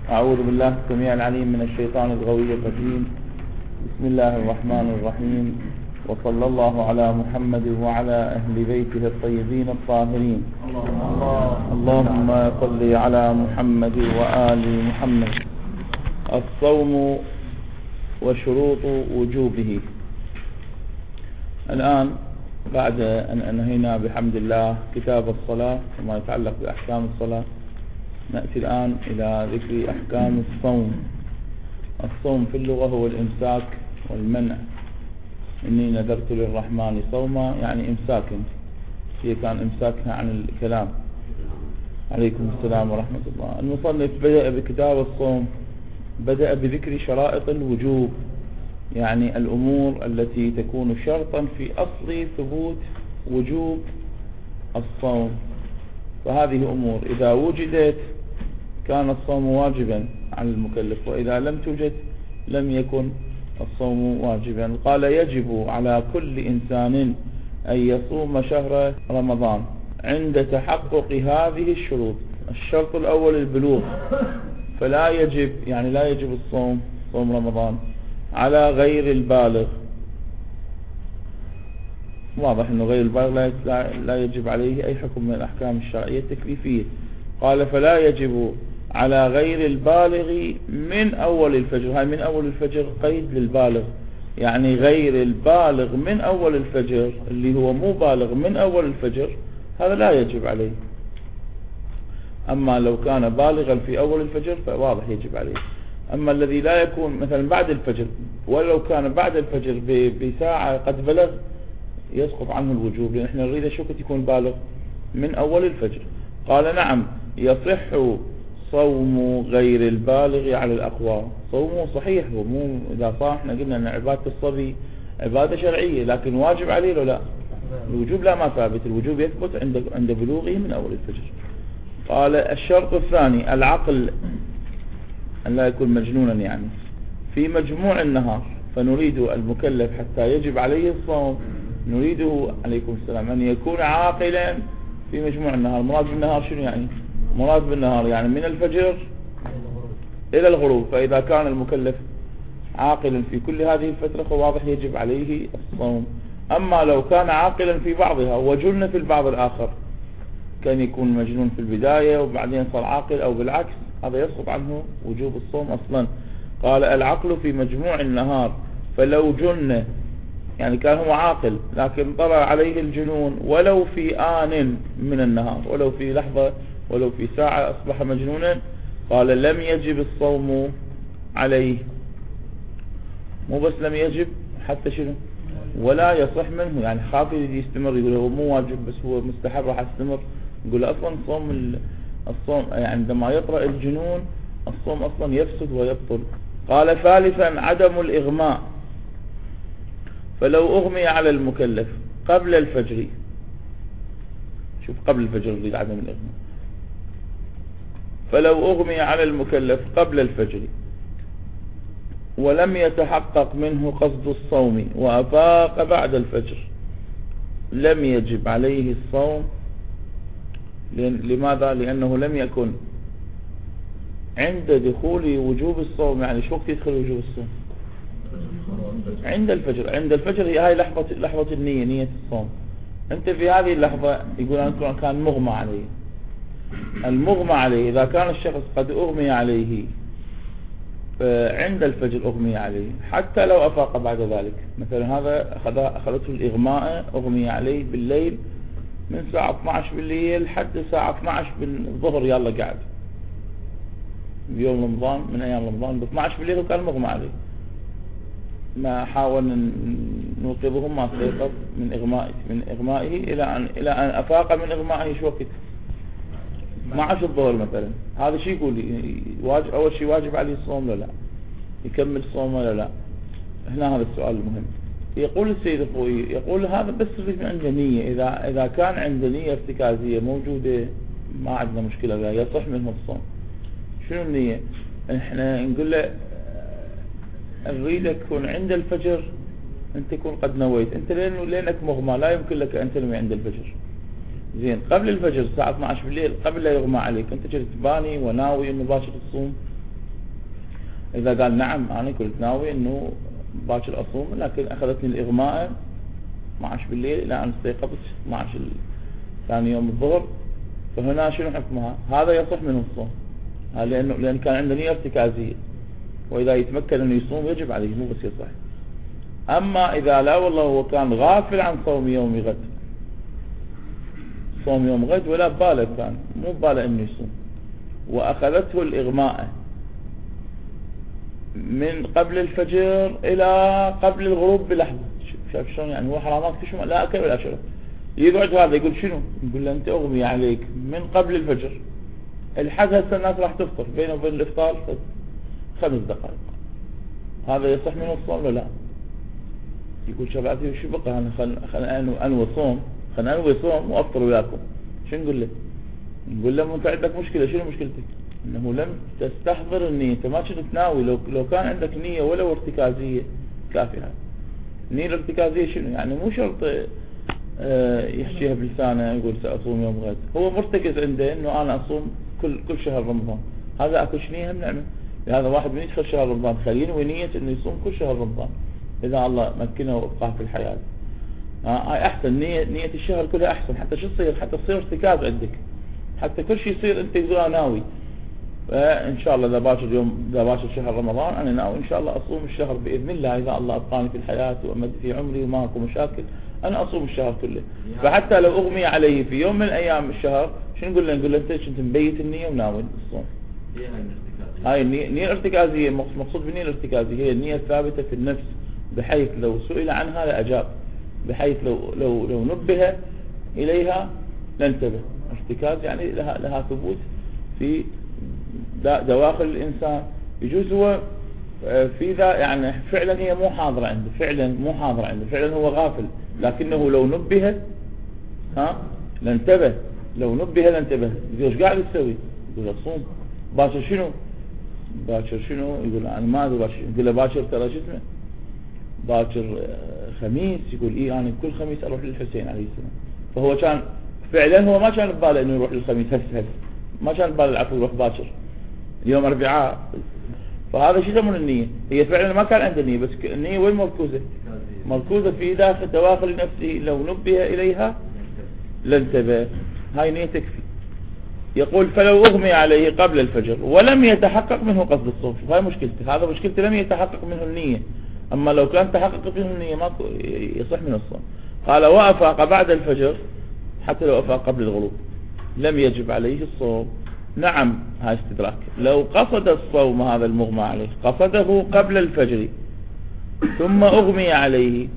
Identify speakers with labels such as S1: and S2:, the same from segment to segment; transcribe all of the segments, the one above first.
S1: أعوذ بالله السميع العليم من الشيطان الغوي الرجيم. بسم الله الرحمن الرحيم، وصلى الله على محمد وعلى أهل بيته الطيبين الطاهرين. اللهم صل على محمد وآل محمد. الصوم وشروط وجوبه. الآن بعد أن أنهينا بحمد الله كتاب الصلاة وما يتعلق بأحكام الصلاة، نأتي الآن إلى ذكر أحكام الصوم. الصوم في اللغة هو الإمساك والمنع. إني نذرت للرحمن صوما يعني إمساكا، هي كان إمساكها عن الكلام. عليكم السلام ورحمة الله. المصنف بدأ بكتاب الصوم، بدأ بذكر شرائط الوجوب، يعني الأمور التي تكون شرطا في أصل ثبوت وجوب الصوم. فهذه أمور إذا وجدت كان الصوم واجبا على المكلف، وإذا لم توجد لم يكن الصوم واجبا. قال: يجب على كل إنسان أن يصوم شهر رمضان عند تحقق هذه الشروط. الشرط الأول البلوغ، فلا يجب يعني لا يجب الصوم صوم رمضان على غير البالغ. واضح أنه غير البالغ لا يجب عليه أي حكم من الأحكام الشرعية التكليفية. قال: فلا يجب على غير البالغ من أول الفجر. هاي من أول الفجر قيد للبالغ، يعني غير البالغ من أول الفجر اللي هو مو بالغ من أول الفجر هذا لا يجب عليه. أما لو كان بالغا في أول الفجر فواضح يجب عليه. أما الذي لا يكون مثلا بعد الفجر، ولو كان بعد الفجر بساعة قد بلغ يسقط عنه الوجوب، لأن احنا نريد شو يكون بالغ من أول الفجر. قال: نعم يصح صوم غير البالغ على الأقوى. صومه صحيح، ومو إذا صح احنا قلنا أن عبادة الصبي عبادة شرعية، لكن واجب عليه لو لا؟ الوجوب لا، ما ثابت. الوجوب يثبت عند بلوغه من أول الفجر. قال: الشرط الثاني العقل، أن لا يكون مجنونا يعني في مجموع النهار. فنريد المكلف حتى يجب عليه الصوم نريده عليكم السلام أن يكون عاقلا في مجموع النهار. مراد بالنهار شنو يعني؟ مراد بالنهار يعني من الفجر إلى الغروب. فإذا كان المكلف عاقلا في كل هذه الفترة فواضح يجب عليه الصوم. أما لو كان عاقلا في بعضها وجن في البعض الآخر، كان يكون مجنون في البداية وبعدين صار عاقل أو بالعكس، هذا يسقط عنه وجوب الصوم أصلا. قال: العقل في مجموع النهار. فلو جن يعني كان هو عاقل لكن طرأ عليه الجنون ولو في آن من النهار، ولو في لحظة ولو في ساعة أصبح مجنونا، قال: لم يجب الصوم عليه. مو بس لم يجب، حتى شنو ولا يصح منه. يعني خاف يستمر، يقول هو مو واجب بس هو مستحب راح استمر. يقول أصلا الصوم يعني عندما يطرأ الجنون الصوم أصلا يفسد ويبطل. قال: ثالثا عدم الإغماء. فلو أغمي على المكلف قبل الفجر، شوف قبل الفجر يريد عدم الإغماء. فلو أغمي على المكلف قبل الفجر ولم يتحقق منه قصد الصوم وأفاق بعد الفجر لم يجب عليه الصوم. لماذا؟ لأنه لم يكن عند دخول وجوب الصوم. يعني شو وقت يدخل وجوب الصوم؟ عند الفجر. عند الفجر هي لحظة النية، نية الصوم. أنت في هذه اللحظة يقول أنا كان مغمى عليه. المغمى عليه إذا كان الشخص قد أغمي عليه عند الفجر أغمي عليه، حتى لو أفاق بعد ذلك. مثلا هذا أخذته الإغماء، أغمي عليه بالليل من ساعة 12 بالليل حتى الساعة 12 بالظهر، يلا قاعد بيوم رمضان من أيام رمضان ب 12 بالليل وكان مغمى عليه. ما حاول نوقظه ما استيقظ من إغمائه إلى أن أفاق من إغمائه. شو وقت؟ 12 الظهر مثلا. هذا شيء يقول أول شيء واجب عليه الصوم ولا لا؟ يكمل صوم ولا لا؟ هنا هذا السؤال المهم. يقول السيد الخوئي، يقول هذا بس من عنده نية. إذا كان عنده نية ارتكازية موجودة ما عندنا مشكلة، يصح منه الصوم. شنو النية؟ احنا نقول له نريدك تكون عند الفجر، انت تكون قد نويت. انت لانك مغمى لا يمكن لك ان تنوي عند الفجر. زين قبل الفجر الساعة 12 بالليل قبل لا يغمى عليك انت كنت باني وناوي انه باشر تصوم، إذا قال نعم أنا كنت ناوي إنه باكر أصوم، لكن أخذتني الإغماء 12 بالليل إلى أن استيقظت 12 ثاني يوم الظهر، فهنا شنو حكمها؟ هذا يصح منه الصوم، لأن كان عنده نية ارتكازية، وإذا يتمكن أنه يصوم يجب عليه مو بس يصح. أما إذا لا والله هو كان غافل عن صوم يوم غد، صوم يوم غد ولا باله، كان مو باله أنه يصوم، وأخذته الإغماء من قبل الفجر إلى قبل الغروب بلحظة، شايف شلون يعني؟ هو حرامات كل شيء، لا أكل ولا شرب، يقعد هذا يقول شنو؟ يقول له أنت أغمي عليك من قبل الفجر، الحد هسه الناس راح تفطر، بينه وبين الإفطار 5 دقائق، هذا يصح منه الصوم ولا لا؟ يقول شبابي وش بقى أنا خلنا أنوي صوم، خلنا أنوي صوم وأفطر وياكم، شو نقول له؟ نقول له أنت عندك مشكلة، شنو مشكلتك؟ أنه لم تستحضر النية، أنت ما كنت تناوي. لو كان عندك نية ولو ارتكازية كافية. النية الارتكازية شنو يعني؟ مو شرط يحكيها بلسانه يقول سأصوم يوم غد، هو مرتكز عنده أنه أنا أصوم كل شهر رمضان، هذا أكو نية هم نعمة. لهذا واحد من يدخل شهر رمضان خلينه ونية أنه يصوم كل شهر رمضان إذا الله مكنه وابقاه في الحياة. هاي أحسن، نية الشهر كلها أحسن، حتى شو تصير؟ حتى تصير ارتكاز عندك، حتى كل شيء يصير أنت تقول ناوي. فإن شاء الله إذا باكر شهر رمضان أنا ناوي إن شاء الله أصوم الشهر بإذن الله، إذا الله أبقاني في الحياة وأمد في عمري وما أكو مشاكل أنا أصوم الشهر كله. فحتى لو أغمي عليه في يوم من أيام الشهر شو نقول له؟ نقول له أنت كنت مبيت النية وناوي الصوم. هاي النية الارتكازية، مقصود بالنية الارتكازية هي النية الثابتة في النفس، بحيث لو سئل عنها لأجاب، بحيث لو نبه إليها لانتبه. ارتكاز يعني لها ثبوت في دواخل الإنسان. يجوز هو في ذا يعني فعلا هي مو حاضرة عنده، فعلا هو غافل، لكنه لو نبه لانتبه، لو نبه لانتبه. يقول ايش قاعد تسوي؟ يقول اصوم. باكر شنو؟ يقول انا ما ادري باكر. يقول له باكر ترى شو اسمه باكر خميس. يقول ايه انا كل خميس اروح للحسين عليه السلام. فهو كان فعلا هو ما كان بباله انه يروح للخميس هس ما كان بباله العفو يروح باكر اليوم أربعاء. فهذا شو يسمون النية؟ هي فعلا ما كان عنده نية، بس النية وين مركوزة في دواخل نفسه، لو نبه إليها لانتبه. هاي نية تكفي. يقول فلو أغمي عليه قبل الفجر ولم يتحقق منه قصد الصوم، هاي مشكلته، هذا مشكلته لم يتحقق منه النية. أما لو كان تحقق منه النية ما يصح منه الصوم. قال وأفاق بعد الفجر، حتى لو أفاق قبل الغروب لم يجب عليه الصوم. نعم هاي استدراك. لو قصد الصوم هذا المغمى عليه، قصده قبل الفجر ثم أغمي عليه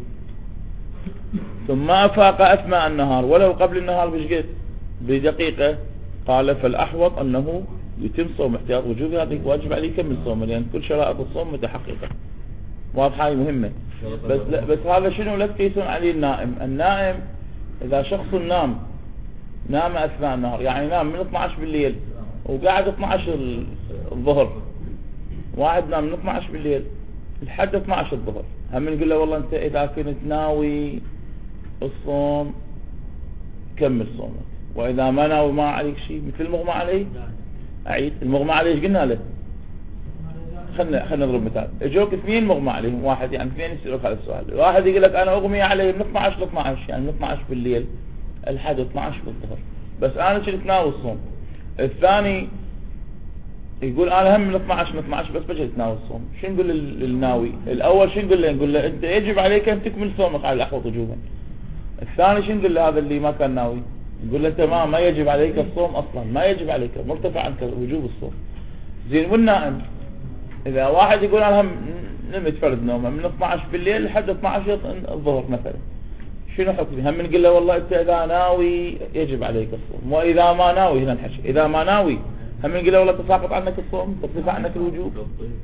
S1: ثم أفاق أثناء النهار ولو قبل النهار بشقد بدقيقة، قال فالأحوط أنه يتم صوم احتياط وجوبي، هذا واجب عليه يكمل صومه، لأن كل شرائط الصوم متحققة. واضحة، هاي مهمة. بس هذا شنو لا تقيسون عليه النائم إذا شخص نام أثناء النهار، يعني نام من 12 بالليل وقاعد 12 الظهر، واحد نام من 12 بالليل لحد 12 الظهر، هم نقول له والله انت اذا كنت ناوي الصوم كمل صومك، واذا ما ناوي ما عليك شيء. مثل المغمى عليه، اعيد المغمى عليه ايش قلنا له؟ خلنا نضرب مثال. اجوك 2 مغمى عليهم، واحد يعني 2 يسألوك هذا السؤال، واحد يقول لك انا اغمي عليه من 12 ل 12، يعني من 12 بالليل لحد 12 بالظهر، بس انا كنت ناوي الصوم. الثاني يقول انا هم من 12 بس بجلس ناوي الصوم. شو نقول للناوي؟ الاول شو نقول له؟ نقول له انت يجب عليك ان تكمل صومك على الاحوط وجوبا. الثاني شو نقول له؟ هذا اللي ما كان ناوي نقول له انت ما يجب عليك الصوم اصلا، ما يجب عليك، مرتفع عنك وجوب الصوم. زين. والنائم اذا واحد يقول انا هم نمت فرد نومه من 12 بالليل لحد 12 الظهر مثلا، شنو حكمي؟ هم نقول له والله انت اذا ناوي يجب عليك الصوم، واذا ما ناوي هنا الحكي اذا ما ناوي هم نقول له والله تساقط عنك الصوم، ترتفع عنك الوجوب.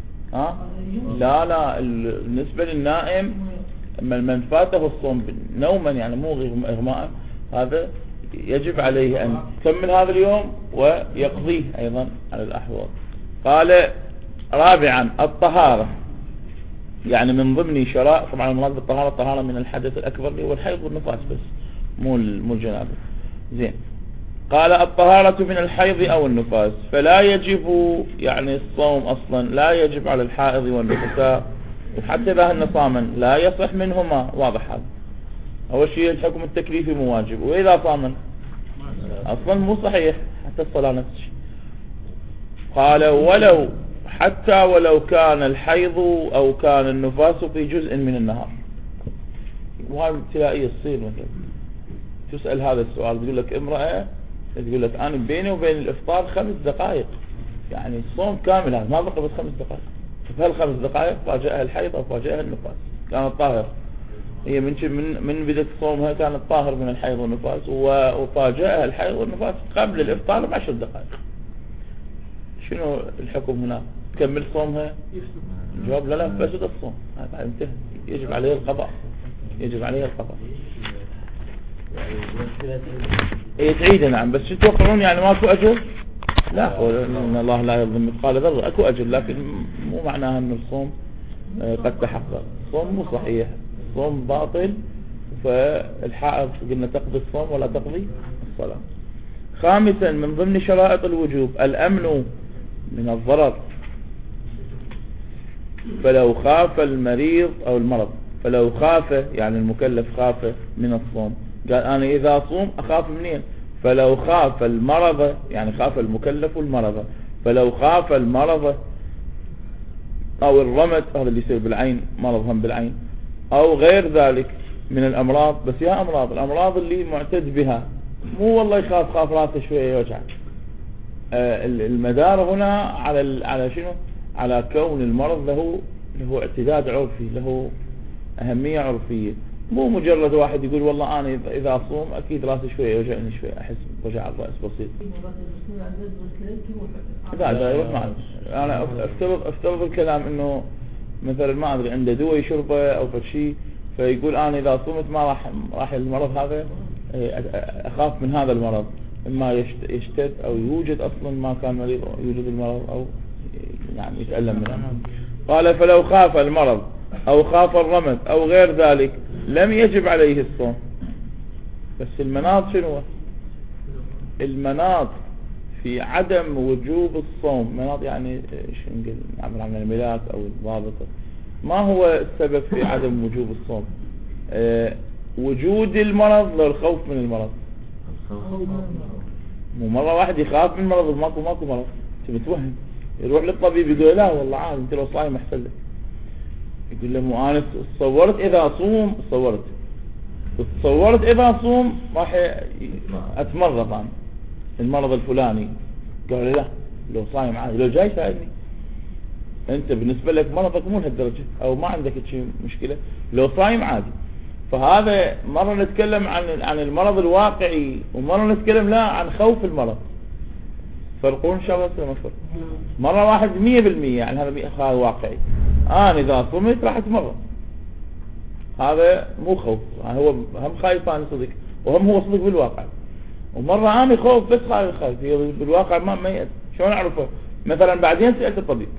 S1: لا بالنسبه للنائم من فاته الصوم نوما يعني مو اغماء، هذا يجب عليه ان يكمل هذا اليوم ويقضيه ايضا على الاحوال. قال رابعا الطهارة، يعني من ضمن شرائع، طبعا المراد بالطهارة الطهارة من الحدث الأكبر اللي هو الحيض والنفاس بس، مو الجنابة. زين. قال الطهارة من الحيض أو النفاس، فلا يجب يعني الصوم أصلا لا يجب على الحائض والنفساء، وحتى إذا هن صاما لا يصح منهما. واضح هذا. أول شيء الحكم التكليفي مو واجب، وإذا صاما أصلا مو صحيح، حتى الصلاة نفس الشيء. قال ولو حتى ولو كان الحيض أو كان النفاس في جزء من النهار. وهذه ابتلائية تصير مثلا تسأل هذا السؤال، تقول لك امرأة تقول لك أنا بيني وبين الإفطار 5 دقائق، يعني الصوم كامل هذا ما بقى بس 5 دقائق. فهل 5 دقائق فاجأها الحيض أو فاجأها النفاس؟ كانت طاهر، هي من بدأت صومها كانت طاهر من الحيض والنفاس، وفاجأها الحيض والنفاس قبل الإفطار ب10 دقائق. شنو الحكم هنا؟ تكمل صومها؟ الجواب لا فسد الصوم، هذا انتهى، يجب عليه القضاء، يجب عليه القضاء. هي تعيد نعم، بس شو توقعون يعني ماكو أجر؟ لا، إن الله لا يظلم مثقال ذرة، أكو أجر، لكن مو معناها أن الصوم قد تحقق. الصوم مو صحيح، الصوم باطل، فالحائض قلنا تقضي الصوم ولا تقضي الصلاة. خامسا من ضمن شرائط الوجوب الأمن من الضرر، فلو خاف المريض أو المرض، فلو خاف يعني المكلف خاف من الصوم، قال أنا إذا صوم أخاف منين؟ فلو خاف المرض، يعني خاف المكلف والمرض، فلو خاف المرض أو الرمد، هذا اللي يصير بالعين، مرض هم بالعين، أو غير ذلك من الأمراض. بس يا الأمراض اللي معتد بها، مو والله يخاف خاف راسه شوية يوجع. المدار هنا على شنو؟ على كون المرض له اعتداد عرفي، له أهمية عرفية، مو مجرد واحد يقول والله أنا إذا أصوم أكيد راسي شوية يوجعني شوية، أحس وجع الرأس بسيط. لا يروح معه. أنا أفترض الكلام إنه مثلا ما أدري عنده دواء يشربه أو شيء، فيقول أنا إذا صمت ما راح المرض هذا، أخاف من هذا المرض، إما يشتد أو يوجد أصلا ما كان مريض يوجد المرض، أو يعني يتألم منه. قال فلو خاف المرض أو خاف الرمد أو غير ذلك لم يجب عليه الصوم. بس المناط شنو؟ المناط في عدم وجوب الصوم، مناط يعني شو نقول، نعمل عن الملاك أو الضابط. ما هو السبب في عدم وجوب الصوم؟ وجود المرض لو الخوف من المرض. مو مرة واحد يخاف من المرض وماكو مرض متوهم، يروح للطبيب يقول لا والله عادي انت لو صايم احسن لك. يقول له مو انا تصورت اذا صوم، تصورت اذا صوم راح اتمرض عن المرض الفلاني. قال لا لو صايم عادي، لو جاي ساعدني انت بالنسبة لك مرضك مو لهالدرجة او ما عندك شيء مشكلة، لو صايم عادي. فهذا مرة نتكلم عن المرض الواقعي، ومرة نتكلم لا عن خوف المرض. فرقون شاء الله سلام فرق. مرة واحد 100% يعني هذا واقعي، أنا إذا صمت راح أتمرض، هذا مو خوف، هو هم خايف أنا صدق، وهم هو صدق بالواقع. ومرة أنا خوف بس خايف هي بالواقع ما شلون أعرفه؟ مثلا بعدين سألت الطبيب،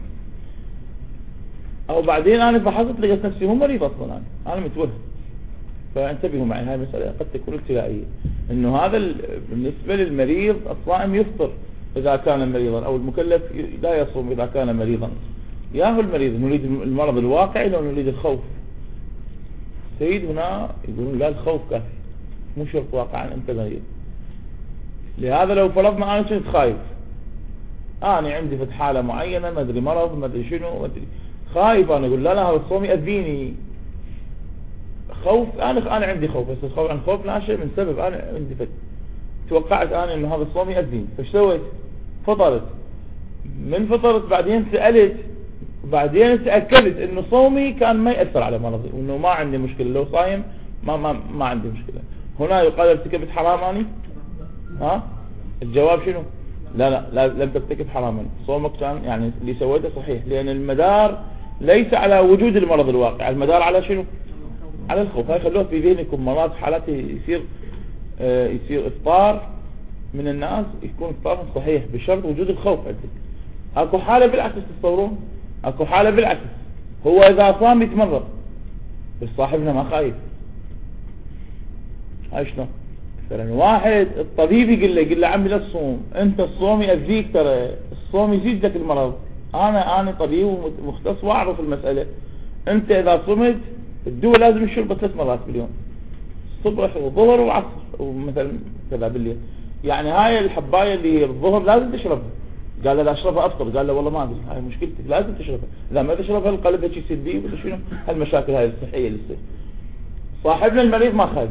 S1: أو بعدين أنا فحصت لقيت نفسي مو مريض أصلا، أنا متوهم. فانتبهوا معي، هاي المسألة قد تكون ابتلائية، إنه هذا بالنسبة للمريض الصائم يفطر إذا كان مريضا، أو المكلف لا يصوم إذا كان مريضا. ياهو المريض نريد المرض الواقعي لو نريد الخوف؟ سيد هنا يقولون لا الخوف كافي، مو شرط واقعا أنت مريض. لهذا لو فرضنا أنا كنت خايف، أنا عندي في حالة معينة ما أدري مرض ما أدري شنو ما أدري خايف، أنا أقول لا هذا الصوم يأذيني، خوف أنا عندي خوف، بس الخوف عن خوف لا شيء من سبب أنا عندي توقعت أنا إنه هذا الصوم يأذيني، فايش سويت؟ فطرت. من فطرت بعدين سألت، بعدين تأكدت إنه صومي كان ما يأثر على مرضي، وإنه ما عندي مشكلة، لو صايم ما عندي مشكلة. هنا يقال ارتكبت حراماني؟ الجواب شنو؟ لا لم ترتكب حراما، صومك كان يعني اللي سويته صحيح، لأن المدار ليس على وجود المرض الواقع، المدار على شنو؟ على الخوف. هاي خلوها في ذهنكم، مرات حالات يصير إفطار من الناس يكون إفطار صحيح بشرط وجود الخوف عندك. اكو حالة بالعكس، تتصورون اكو حالة بالعكس، هو إذا صام يتمرض بس صاحبنا ما خايف. هاي شنو؟ مثلا واحد الطبيب يقول له عمي لا تصوم، انت الصوم يأذيك، ترى الصوم يزيد لك المرض. انا طبيب ومختص واعرف المسألة. انت اذا صمت الدواء لازم تشربه 3 مرات باليوم، الصبح والظهر وعصر ومثلا كذا بالليل. يعني هاي الحباية اللي الظهر لازم تشربها. قال له لا اشربها افطر، قال له والله ما ادري، هاي مشكلتك لازم تشربها، اذا ما تشربها القلب هيك يصير بيه ولا شنو هالمشاكل هاي الصحية اللي تصير. صاحبنا المريض ما خايف،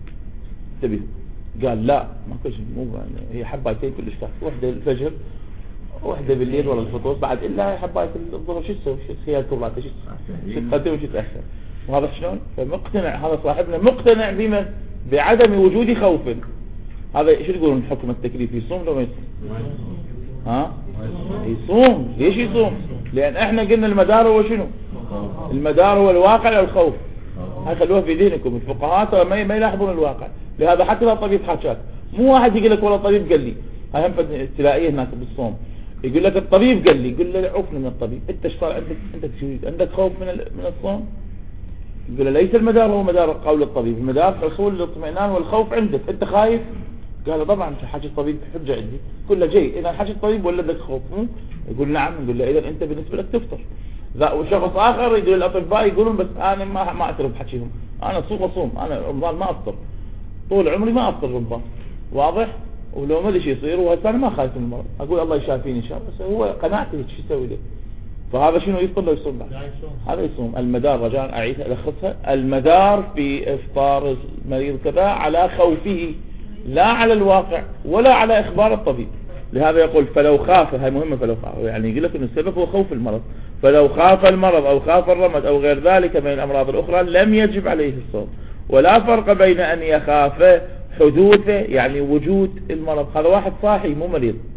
S1: انتبه، قال لا ما كل شيء، مو هي حبايتين كلش كافي، وحده الفجر وحده بالليل ولا الفطور بعد، الا حبايه الظهر شو تسوي؟ شو خيال كبراته شو تقدم وشو تاخر. وهذا شلون؟ فمقتنع هذا صاحبنا مقتنع بما بعدم وجود خوف. هذا شو يقولون الحكم التكليفي؟ يصوم لو ما يصوم؟ ها يصوم. ليش يصوم؟ لان احنا قلنا المدار هو شنو؟ المدار هو الواقع او الخوف. هاي خلوها في ذهنكم، الفقهاء ما يلاحظون الواقع. لهذا حتى لو الطبيب حاجاك، مو واحد يقول لك والله الطبيب قال لي، هاي هم تلاقيه هناك بالصوم يقول لك الطبيب قال لي، يقول له عفنا من الطبيب، انت ايش صار عندك خوف من الصوم؟ يقول له ليس المدار هو مدار قول الطبيب، المدار حصول الاطمئنان والخوف عندك، انت خايف؟ قال له طبعا حاجة الطبيب حجة عندي. كله جاي اذا حاجة الطبيب ولا لك خوف؟ يقول نعم. يقول له اذا انت بالنسبة لك تفطر. وشخص اخر يقول الاطباء يقولون بس انا ما اعترف بحكيهم، انا اصوم انا رمضان ما افطر، طول عمري ما افطر رمضان، واضح؟ ولو ما ادري شو يصير، وهسه انا ما خايف من المرض، اقول الله يشافيني ان شاء الله، بس هو قناعتي هيك شو يسوي له؟ فهذا شنو يفطر لو يصوم بعد؟ هذا يصوم. المدار رجاء اعيدها الخصها، المدار في افطار المريض كذا على خوفه لا على الواقع ولا على اخبار الطبيب. لهذا يقول فلو خاف، هاي مهمة، فلو خاف يعني يقول لك ان السبب هو خوف المرض، فلو خاف المرض او خاف الرمد او غير ذلك من الامراض الاخرى لم يجب عليه الصوم. ولا فرق بين ان يخاف حدوثه يعني وجود المرض. هذا واحد صاحي مو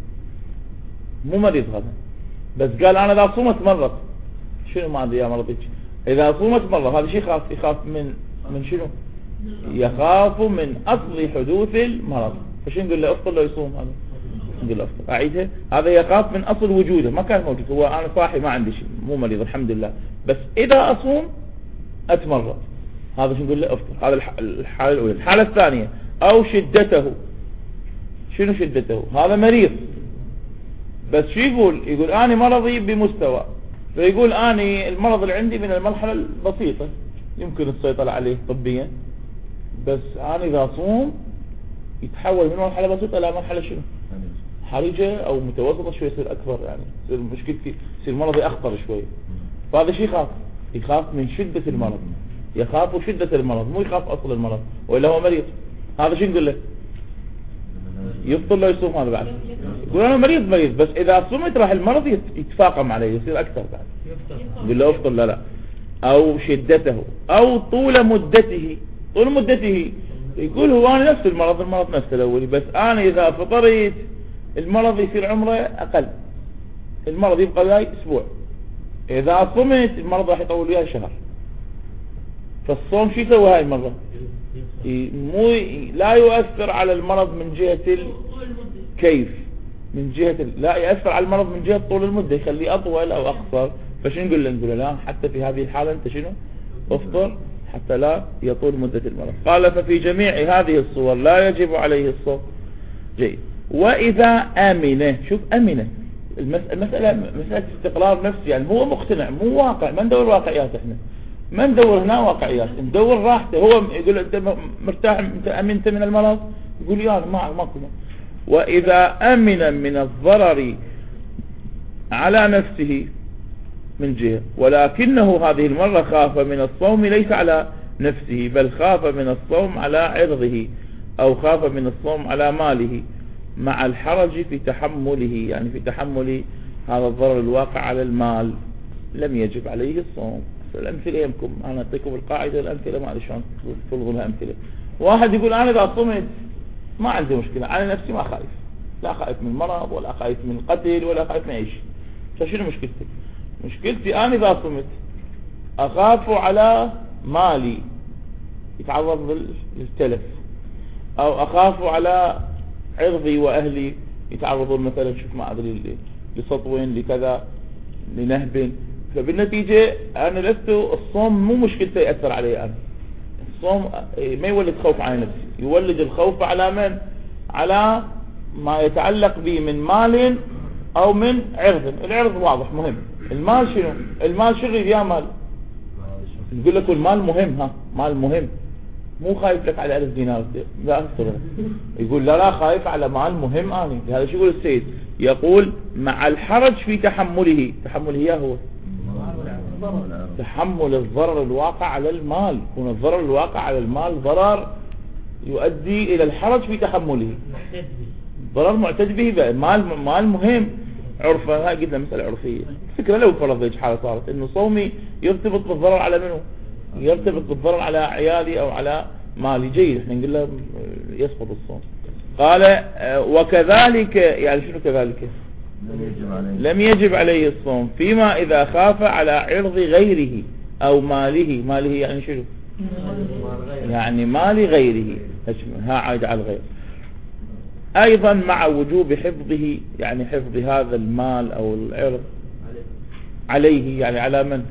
S1: مريض هذا، بس قال انا اذا صمت مرض، شنو ما ادري يا مرضك، اذا صمت مرض هذا شيء يخاف من شنو؟ يخاف من اصل حدوث المرض. فشو نقول له افطر لو يصوم؟ هذا نقول له افطر. اعيدها، هذا يخاف من اصل وجوده، ما كان موجود، هو انا صاحي ما عندي شيء مو مريض الحمد لله، بس اذا اصوم اتمرض، هذا شو نقول له افطر. هذا الحالة الاولى. الحالة الثانية او شدته. شنو شدته؟ هذا مريض بس شو يقول انا مرضي بمستوى، فيقول انا المرض اللي عندي من المرحلة البسيطة يمكن السيطرة عليه طبيا، بس انا اذا صوم يتحول من مرحلة بسيطة الى مرحلة شنو؟ حرجة او متوسطة شوي، يصير اكبر، يعني يصير مشكلتي يصير مرضي اخطر شوي. فهذا شيء يخاف من شدة المرض، يخاف شدة المرض مو يخاف اصل المرض، وإلا هو مريض. هذا شو نقول له؟ يفطر له يصوم. هذا بعد يقول انا مريض بس اذا صمت راح المرض يتفاقم عليه يصير اكثر بعد، يقول له افطر. لا او شدته او طول مدته يقول هو انا نفس المرض نفس الاولي، بس انا اذا فطرت المرض يصير عمره اقل، المرض يبقى وياي اسبوع، اذا صمت المرض راح يطول وياي شهر. فالصوم شو يسوي هاي المرة؟ لا يؤثر على المرض من جهة كيف، من جهة لا يؤثر على المرض من جهة طول المدة، يخليه أطول أو أقصر. فشو نقول له لا، حتى في هذه الحالة أنت شنو؟ افطر حتى لا يطول مدة المرض. قال ففي جميع هذه الصور لا يجب عليه الصوم. جيد. وإذا أمنه، شوف أمنه، المسألة مسألة استقرار نفسي، يعني هو مقتنع مو واقع، ما ندور واقعيات احنا، ما ندور هنا واقعيات، ندور راحته. هو يقول انت مرتاح، انت امنت من المرض، يقول يا ماكو. واذا امن من الضرر على نفسه من جهة، ولكنه هذه المرة خاف من الصوم ليس على نفسه، بل خاف من الصوم على عرضه، او خاف من الصوم على ماله، مع الحرج في تحمله، يعني في تحمل هذا الضرر الواقع على المال، لم يجب عليه الصوم. الأمثلة يمكم أنا أعطيكم القاعدة، الأمثلة ما أدري شلون تفرضوا لها أمثلة. واحد يقول أنا إذا صمت ما عندي مشكلة، أنا نفسي ما خايف، لا خايف من مرض ولا خايف من قتل ولا خايف من أي شيء. شنو مشكلتك؟ مشكلتي أنا إذا صمت أخاف على مالي يتعرض للتلف، أو أخاف على عرضي وأهلي يتعرضون مثلا شوف ما أدري لسطو لكذا لنهب. فبالنتيجة أنا الصوم مو مشكلته يأثر علي، أنا الصوم ما يولد خوف على نفسي، يولد الخوف على من؟ على ما يتعلق به من مال او من عرض. العرض واضح مهم. المال شنو؟ المال شغل يا مال، يقول لك المال مهم، مال مهم، مو خايف لك على 1000 دينار لا أصدر. يقول لا خايف على مال مهم أنا. هذا شو يقول السيد؟ يقول مع الحرج في تحمله يا هو تحمل الضرر الواقع على المال. يكون الضرر الواقع على المال ضرر يؤدي إلى الحرج في تحمله، ضرر معتد به. مال مهم عرفا. هاي قلنا مسألة عرفية. فكرة لو فرض هيك حالة صارت انه صومي يرتبط بالضرر على منه؟ يرتبط بالضرر على عيالي او على مالي، جيد، احنا نقول له يسقط الصوم. قال وكذلك، يعني شنو كذلك؟ لم يجب عليه الصوم فيما اذا خاف على عرض غيره او ماله يعني شنو؟ يعني مال غيره، ها عايد على الغير. ايضا مع وجوب حفظه، يعني حفظ هذا المال او العرض عليه، يعني على من؟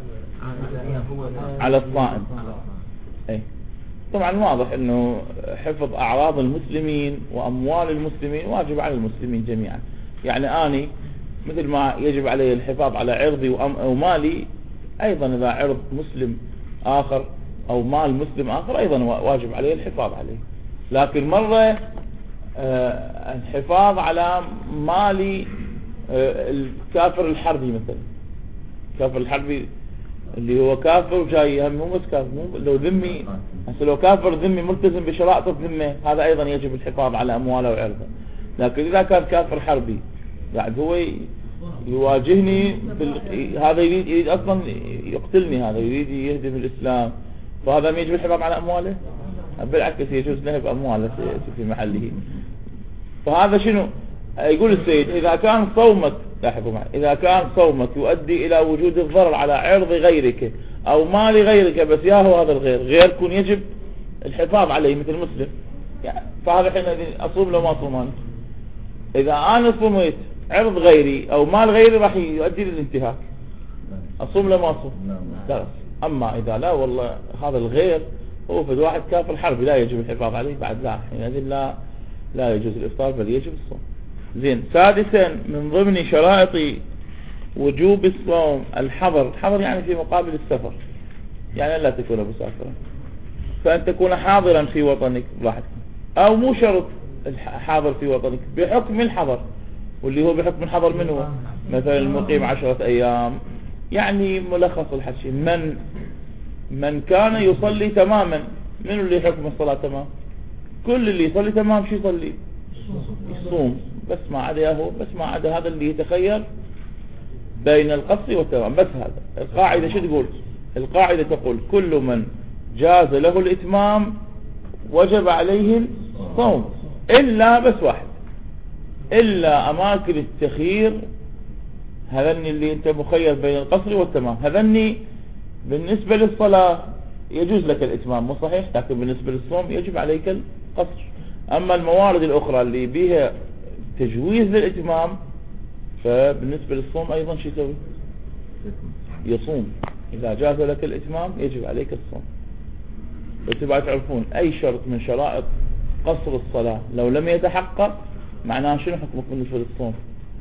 S1: على الصائم. اي طبعا واضح انه حفظ اعراض المسلمين واموال المسلمين واجب على المسلمين جميعا. يعني اني مثل ما يجب علي الحفاظ على عرضي ومالي، ايضا اذا عرض مسلم اخر او مال مسلم اخر ايضا واجب علي الحفاظ عليه. لكن مرة الحفاظ على مالي الكافر الحربي مثلا، الكافر الحربي اللي هو كافر وجاي، مو بس كافر، مو لو ذمي، لو كافر ذمي ملتزم بشرائط الذمة، هذا ايضا يجب الحفاظ على امواله وعرضه. لكن اذا كان كافر حربي يعني هو يواجهني هذا يريد اصلا يقتلني، هذا يريد يهدم الاسلام، فهذا ما يجب الحفاظ على امواله؟ بالعكس يجوز نهب امواله في محله. فهذا شنو يقول السيد؟ اذا كان صومك، لاحظوا معي، اذا كان صومك يؤدي الى وجود الضرر على عرض غيرك او مال غيرك، بس ياهو هذا غير يكون يجب الحفاظ عليه مثل مسلم، يعني فهذا حين اصوم لو ما صومان. اذا انا صومت عرض غيري او مال غيري راح يؤدي للانتهاك، اصوم لو ما اصوم؟ لا. اما اذا لا والله هذا الغير هو في واحد كافر حربي لا يجب الحفاظ عليه بعد، لا حينئذ لا يجوز الافطار بل يجب الصوم. زين. سادسا من ضمن شرائط وجوب الصوم الحضر يعني في مقابل السفر، يعني لا تكون مسافرا، فأن تكون حاضرا في وطنك براحتك، أو مو شرط حاضر في وطنك بحكم الحضر، واللي هو بحكم الحضر من هو؟ مثلا المقيم 10 أيام. يعني ملخص الحكي من كان يصلي تماما، من اللي حكم الصلاة تمام؟ كل اللي يصلي تمام شو يصلي؟ يصوم، بس ما عدا هذا اللي يتخير بين القصر والتمام. بس هذا القاعدة شو تقول؟ القاعدة تقول كل من جاز له الإتمام وجب عليه الصوم، إلا بس واحد، إلا أماكن التخيير، هذني اللي انت مخير بين القصر والتمام، هذني بالنسبة للصلاة يجوز لك الإتمام مو صحيح، لكن بالنسبة للصوم يجب عليك القصر. أما الموارد الأخرى اللي بيها تجويز للإتمام فبالنسبة للصوم أيضا شو يسوي؟ يصوم. إذا جاز لك الإتمام يجب عليك الصوم. وتبقى تعرفون أي شرط من شرائط قصر الصلاة لو لم يتحقق معناه شنو حكمه بالنسبة للصوم؟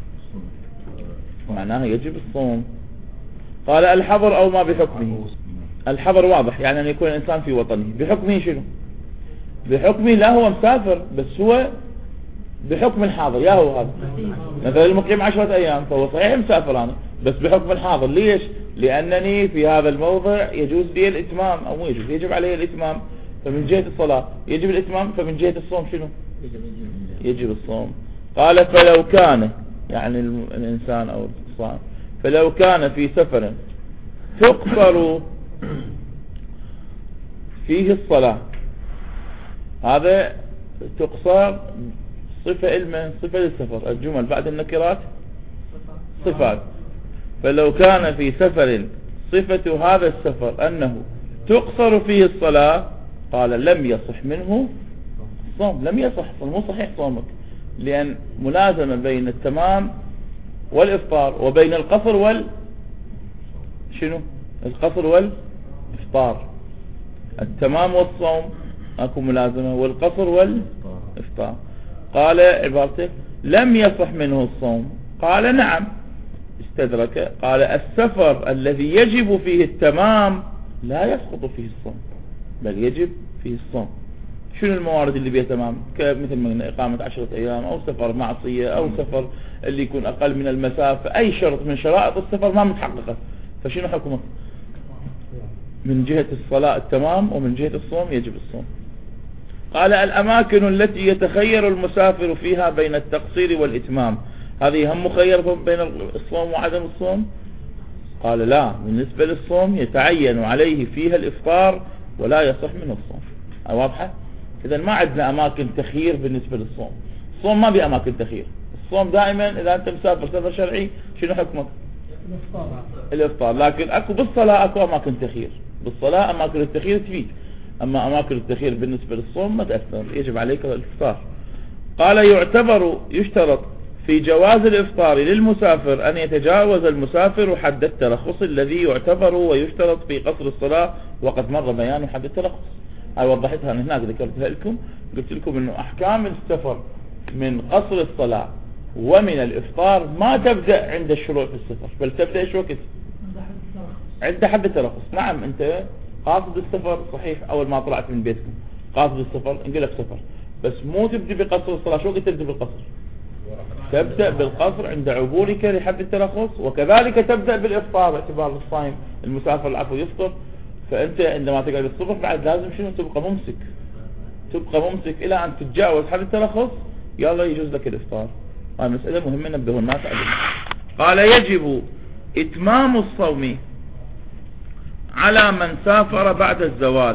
S1: معناه يجب الصوم. قال الحضر أو ما بحكمه. الحضر واضح، يعني أن يكون الإنسان في وطنه. بحكمه شنو؟ بحكمه لا هو مسافر، بس هو بحكم الحاضر، يا هو هذا مثلا المقيم 10 أيام فهو صحيح مسافر أنا، بس بحكم الحاضر. ليش؟ لأنني في هذا الموضع يجوز لي الإتمام، أو مو يجوز، يجب عليه الإتمام، فمن جهة الصلاة يجب الإتمام، فمن جهة الصوم شنو؟ يجب الصوم. قال فلو كان، يعني الإنسان أو الصائم، فلو كان في سفر تقصر فيه الصلاة، هذا تقصر صفة علما، صفة للسفر، الجمل بعد النكرات صفات. فلو كان في سفر صفة هذا السفر أنه تقصر فيه الصلاة، قال لم يصح منه صوم. لم يصح، مو صحيح صومك، لأن ملازمة بين التمام والإفطار وبين القصر شنو؟ القصر والإفطار. التمام والصوم اكو ملازمة، والقصر والإفطار. قال عبارته لم يصح منه الصوم. قال نعم، استدرك. قال السفر الذي يجب فيه التمام لا يسقط فيه الصوم، بل يجب فيه الصوم. شنو الموارد اللي بيها تمام؟ مثل ما إقامة 10 أيام، أو سفر معصية، أو سفر اللي يكون أقل من المسافة. أي شرط من شرائط السفر ما متحققة، فشنو حكمه؟ من جهة الصلاة التمام، ومن جهة الصوم يجب الصوم. قال الأماكن التي يتخير المسافر فيها بين التقصير والإتمام، هذه هم مخير بين الصوم وعدم الصوم؟ قال لا، بالنسبة للصوم يتعين عليه فيها الإفطار ولا يصح منه الصوم. واضحة؟ إذا ما عندنا أماكن تخيير بالنسبة للصوم. الصوم ما بأماكن تخيير. الصوم دائما إذا أنت مسافر سفر شرعي شنو حكمك؟ الإفطار. لكن أكو بالصلاة أكو أماكن تخيير. بالصلاة أماكن التخيير تفيد، أما أماكن التخيير بالنسبة للصوم ما تأثر، يجب عليك الإفطار. قال يشترط في جواز الإفطار للمسافر أن يتجاوز المسافر حد الترخص الذي يعتبر ويشترط في قصر الصلاة، وقد مر بيان حد الترخص. هاي وضحتها أنا هناك، ذكرتها لكم، قلت لكم أنه أحكام السفر من قصر الصلاة ومن الإفطار ما تبدأ عند الشروع في السفر، بل تبدأ ايش وقت؟ عند حد الترخص. نعم، أنت قاصد السفر صحيح، أول ما طلعت من بيتكم قاصد السفر، نقول لك سفر، بس مو تبدأ بقصر الصلاة. شو وقت تبدأ بالقصر؟ تبدأ بالقصر عند عبورك لحد الترخص، وكذلك تبدأ بالإفطار باعتبار الصائم المسافر العفو يفطر. فأنت عندما تقعد الصبح بعد لازم شنو؟ تبقى ممسك إلى أن تتجاوز حد الترخص، يلا يجوز لك الإفطار. هاي مسألة مهمة نبه الناس عليها. قال يجب إتمام الصوم على من سافر بعد الزوال.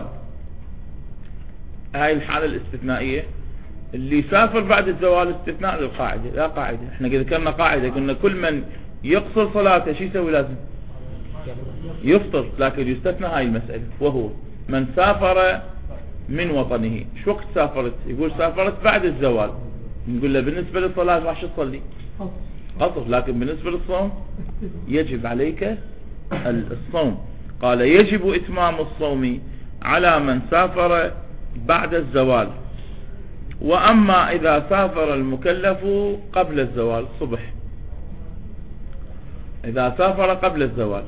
S1: هاي الحالة الاستثنائية، اللي سافر بعد الزوال استثناء للقاعدة. لا قاعدة، احنا ذكرنا قاعدة، قلنا كل من يقصر صلاته شو يسوي؟ لازم يفطر. لكن يستثنى هاي المسألة، وهو من سافر من وطنه. شو وقت سافرت؟ يقول سافرت بعد الزوال، نقول له بالنسبة للصلاة راح تصلي قصر، لكن بالنسبة للصوم يجب عليك الصوم. قال يجب إتمام الصوم على من سافر بعد الزوال. وأما إذا سافر المكلف قبل الزوال صبح، إذا سافر قبل الزوال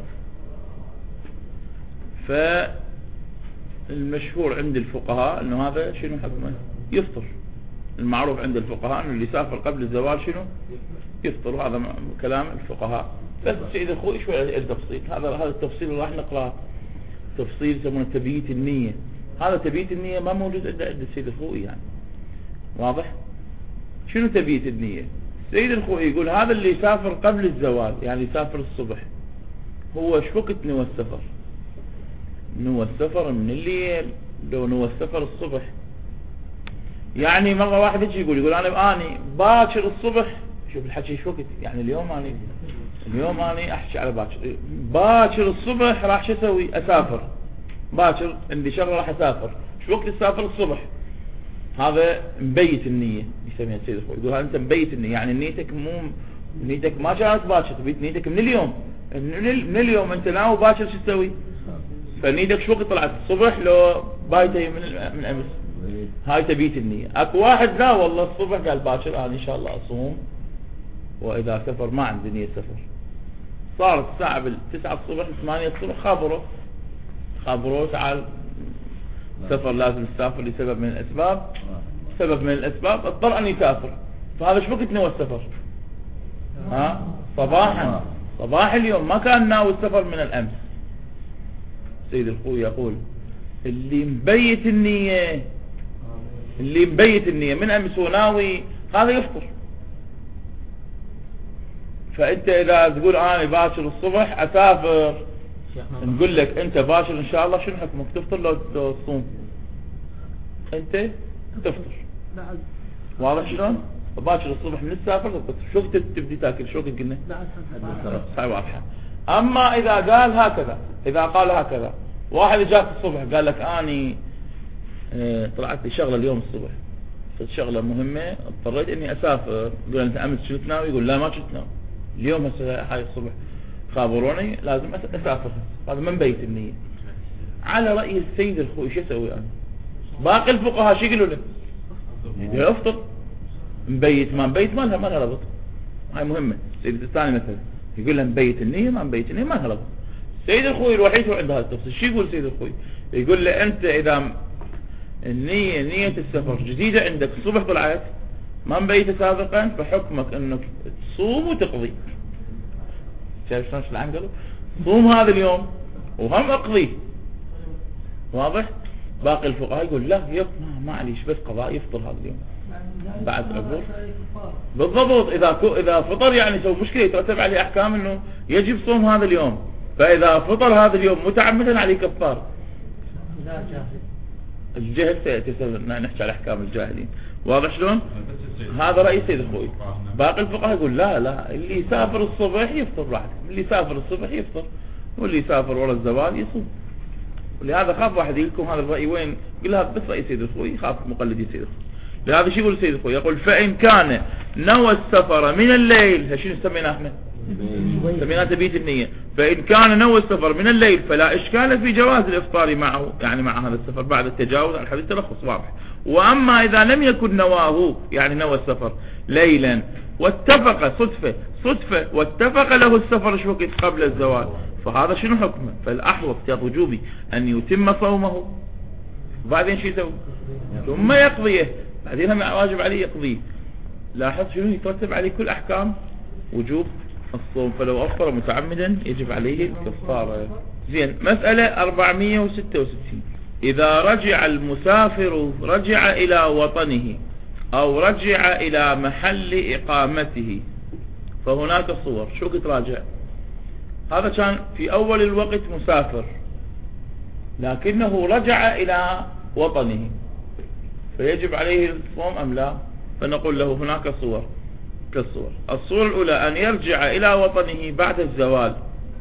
S1: فالمشهور عند الفقهاء أنه هذا شنو حكمه؟ يفطر. المعروف عند الفقهاء أنه اللي سافر قبل الزوال شنو؟ يفطر. هذا كلام الفقهاء. بس سيد الخوي شوي التفصيل، هذا التفصيل اللي راح نقرأه، تفصيل يسمونه تبييت النية. هذا تبييت النية ما موجود عند السيد الخوي يعني. واضح؟ شنو تبييت النية؟ السيد الخوي يقول هذا اللي يسافر قبل الزوال، يعني يسافر الصبح، هو شو وقت نوى السفر؟ نوى السفر من الليل، لو نوى السفر الصبح. يعني مرة واحد يجي يقول أنا باكر الصبح. شوف الحكي شو وقت يعني. اليوم أنا أحكي على باكر الصبح راح شو أسوي؟ أسافر باكر، عندي شغلة راح أسافر. شو وقت تسافر؟ الصبح. هذا مبيت النية يسميها السيد الخوي. يقول أنت مبيت النية، يعني نيتك ما كانت باكر، تبيت نيتك من اليوم. من اليوم أنت ناوي باكر شو تسوي؟ فنيتك شو وقت طلعت؟ الصبح لو بايته من أمس. هاي تبيت النية. اكو واحد لا والله الصبح قال باكر أنا إن شاء الله أصوم، وإذا سفر ما عندي نية سفر. صارت الساعة 9 الصبح 8 الصبح خابروه تعال سفر، لازم تسافر لسبب من الأسباب، سبب من الأسباب اضطر أن يسافر. فهذا شو وقت نوى السفر؟ صباح اليوم، ما كان ناوي السفر من الأمس. سيد الخوي يقول اللي مبيت النية من أمس وناوي هذا يفطر. فأنت إذا تقول أنا باكر الصبح أسافر، نقول لك أنت باكر إن شاء الله شنو حكمك؟ تفطر لو تصوم؟ أنت تفطر. واضح شلون؟ باكر الصبح من السافر تفطر. شو وقت تبدي تاكل؟ شو وقت قلنا؟ صحيح واضحة. أما إذا قال هكذا، إذا قال هكذا واحد جاك الصبح قال لك أني طلعت لي شغلة اليوم الصبح، شغلة مهمة اضطريت اني اسافر. يقول انت امس شو تناوي؟ يقول لا ما شو تناوي، اليوم هسه هاي الصبح خابروني لازم اسافر. هذا من بيت النية. على رأي السيد الخوي شو اسوي انا؟ باقي الفقهاء شو يقولوا له؟ يقول افطر، مبيت ما مبيت ما لها ربط. هاي مهمة. سيد الثاني مثلا يقول له مبيت النية ما مبيت النية ما لها ربط. سيد الخوي الوحيد هو عنده هذا التفصيل. شو يقول سيد الخوي؟ يقول له انت اذا النية نية السفر جديدة عندك، الصبح طلعت ما مبيت سابقا، فحكمك انك تصوم وتقضي. شايف شلون العام قالوا صوم هذا اليوم وهم اقضيه. واضح؟ باقي الفقهاء يقول لا ما عليش بس قضاء، يفطر هذا اليوم بعد عذر. بالضبط. اذا فطر يعني سوى مشكلة، يترتب عليه احكام انه يجب صوم هذا اليوم. فاذا فطر هذا اليوم متعمدا عليه كفار. الجهل سيأتي نحكي على احكام الجاهلين. واضح شلون؟ هذا رأي سيد الخوي. باقي الفقهاء يقول لا اللي يسافر الصبح يفطر بعد، اللي يسافر الصبح يفطر، واللي يسافر ورا الزوال يصوم. ولهذا خاف واحد يقول لكم هذا الرأي وين؟ يقول هذا بس رأي سيد الخوي، خاف مقلدي سيد الخوي. لهذا شو يقول سيد الخوي؟ يقول فإن كان نوى السفر من الليل، شنو سميناه احنا؟ سميناه تبيت النية. فإن كان نوى السفر من الليل فلا إشكال في جواز الإفطار معه، يعني مع هذا السفر بعد التجاوز عن الحديث تلخص واضح. وأما إذا لم يكن نواه، يعني نوى السفر ليلا واتفق صدفة واتفق له السفر شو وقت قبل الزوال، فهذا شنو حكمه؟ فالأحوط يا وجوبي أن يتم صومه وبعدين شو يسوي؟ ثم يقضيه، بعدين هم واجب عليه يقضيه. لاحظ شنو يترتب عليه كل أحكام وجوب الصوم. فلو أفطر متعمدا يجب عليه الكفارة. زين. مسألة 466. إذا رجع المسافر رجع إلى وطنه أو رجع إلى محل إقامته فهناك صور. شو كنت راجع؟ هذا كان في أول الوقت مسافر لكنه رجع إلى وطنه، فيجب عليه الصوم أم لا؟ فنقول له هناك صور كالصور. الصورة الأولى أن يرجع إلى وطنه بعد الزوال.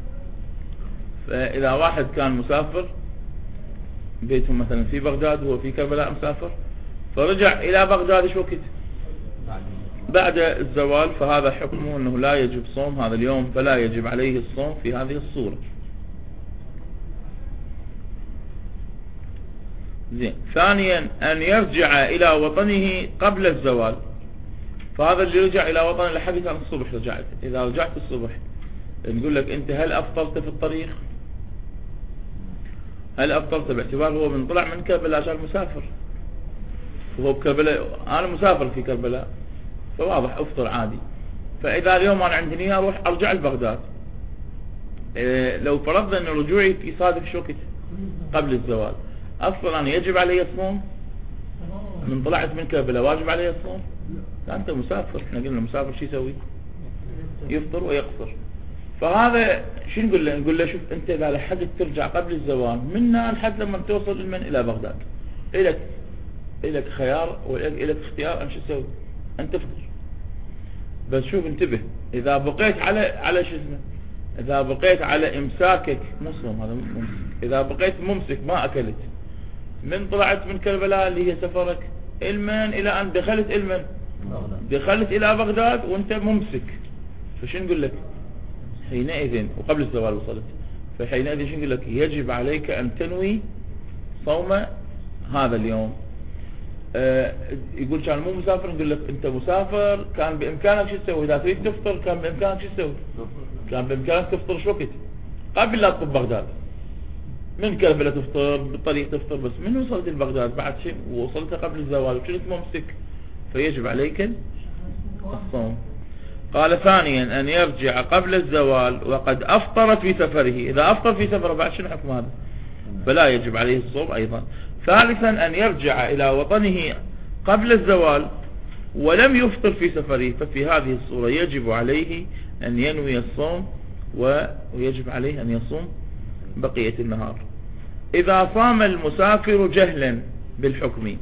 S1: فإذا واحد كان مسافر بيتهم مثلا في بغداد وهو في كربلاء مسافر، فرجع إلى بغداد شو وقت؟ بعد الزوال، فهذا حكمه أنه لا يجب صوم هذا اليوم، فلا يجب عليه الصوم في هذه الصورة. زين. ثانيا أن يرجع إلى وطنه قبل الزوال. فهذا اللي رجع إلى وطنه لحد كان الصبح رجعت. إذا رجعت الصبح نقول لك أنت هل أفطرت في الطريق؟ هل أفطرت باعتبار هو من طلع من كربلاء عشان مسافر، وهو بكربلاء، أنا مسافر في كربلاء، فواضح أفطر عادي. فإذا اليوم أنا عندي نية أروح أرجع لبغداد، لو فرضنا أن رجوعي يصادف شو وقت؟ قبل الزوال، أصلا أنا يجب علي الصوم؟ من طلعت من كربلاء واجب علي الصوم؟ لا، أنت مسافر. احنا قلنا مسافر شو يسوي؟ يفطر ويقصر. فهذا شو نقول له؟ نقول له شوف أنت إذا لحقت ترجع قبل الزوال منا لحد لما توصل إلى بغداد، إلك خيار وإلك اختيار أن شو تسوي؟ أن تفطر. بس شوف انتبه، إذا بقيت على شو اسمه، إذا بقيت على إمساكك مصوم، هذا ممسك. إذا بقيت ممسك ما أكلت من طلعت من كربلاء اللي هي سفرك المن إلى أن دخلت المن، دخلت إلى بغداد وأنت ممسك، فشو نقول لك؟ حينئذ وقبل الزوال وصلت، فحينئذ شو نقول لك؟ يجب عليك أن تنوي صوم هذا اليوم. يقول كان مو مسافر، نقول لك أنت مسافر كان بإمكانك شو تسوي؟ إذا تريد تفطر كان بإمكانك شو تسوي؟ كان بإمكانك تفطر شو وقت؟ قبل لا تطب بغداد، من كربلاء تفطر بالطريق تفطر، بس من وصلت لبغداد بعد شيء ووصلت قبل الزوال وكنت ممسك، فيجب عليك الصوم. قال ثانيا أن يرجع قبل الزوال وقد أفطرت في سفره. إذا أفطر في سفره بعد شنو حكم هذا؟ فلا يجب عليه الصوم أيضا. ثالثا أن يرجع إلى وطنه قبل الزوال ولم يفطر في سفره، ففي هذه الصورة يجب عليه أن ينوي الصوم ويجب عليه أن يصوم بقية النهار. إذا صام المسافر جهلا بالحكم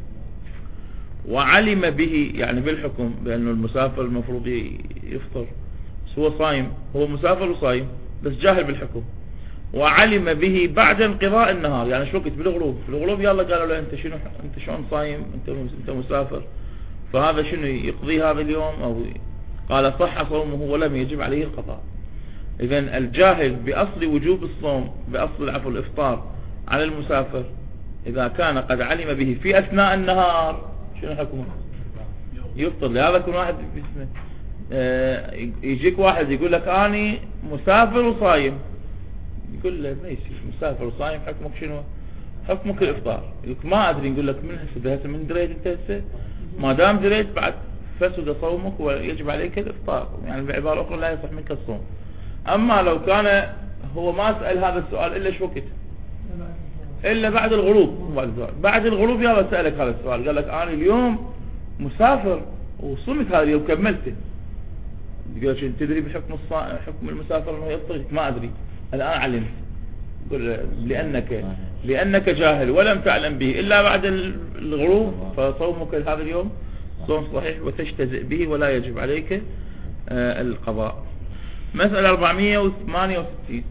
S1: وعلم به، يعني بالحكم بأن المسافر المفروض يفطر، هو صايم، هو مسافر وصايم بس جاهل بالحكم، وعلم به بعد انقضاء النهار، يعني شو وقت؟ بالغروب. بالغروب يلا قالوا له انت شنو، انت شلون صايم، انت مسافر، فهذا شنو يقضي هذا اليوم؟ او قال صح صومه ولم يجب عليه القضاء. اذن الجاهل باصل وجوب الصوم، باصل الافطار على المسافر إذا كان قد علم به في أثناء النهار شنو حكمه؟ يفطر. لهذا كل واحد باسمه يجيك واحد يقول لك أنا مسافر وصايم، يقول له ما يصير، مسافر وصايم حكمك شنو؟ حكمك الإفطار. يقول ما أدري، نقول لك من هسه من دريت أنت هسه؟ ما دام دريت بعد فسد صومك ويجب عليك الإفطار، يعني بعبارة أخرى لا يصح منك الصوم. أما لو كان هو ما سأل هذا السؤال إلا شو وقت؟ إلا بعد الغروب. بعد الغروب يلا سألك هذا السؤال، قال لك أنا اليوم مسافر وصمت هذا اليوم كملته، يقول لك تدري بحكم حكم المسافر أنه يفطر؟ ما أدري، الآن علمت. يقول لأنك جاهل ولم تعلم به إلا بعد الغروب، فصومك هذا اليوم صوم صحيح وتجتزئ به ولا يجب عليك القضاء. مسألة 468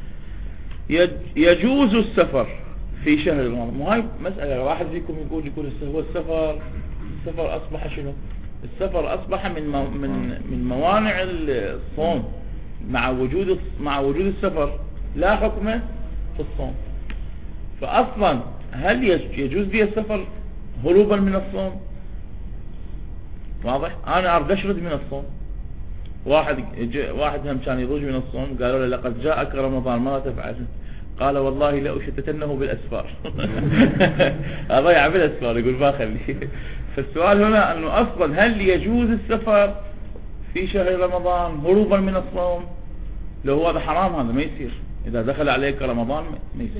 S1: يجوز السفر في شهر رمضان. وهي مسألة واحد فيكم يقول هو السفر أصبح شنو؟ السفر أصبح من موانع الصوم، مع وجود السفر لا حكم في الصوم. فأصلا هل يجوز لي السفر هروبا من الصوم؟ واضح؟ أنا أريد أشرد من الصوم، واحد هم كان يضوج من الصوم، قالوا له لقد جاءك رمضان ما تفعل؟ قال والله لأشتتنه بالأسفار. أضيع بالأسفار، يقول ما خليه. فالسؤال هنا أنه أصلا هل يجوز السفر في شهر رمضان هروبا من الصوم؟ لو هذا حرام، هذا ما يصير. إذا دخل عليك رمضان ما يصير.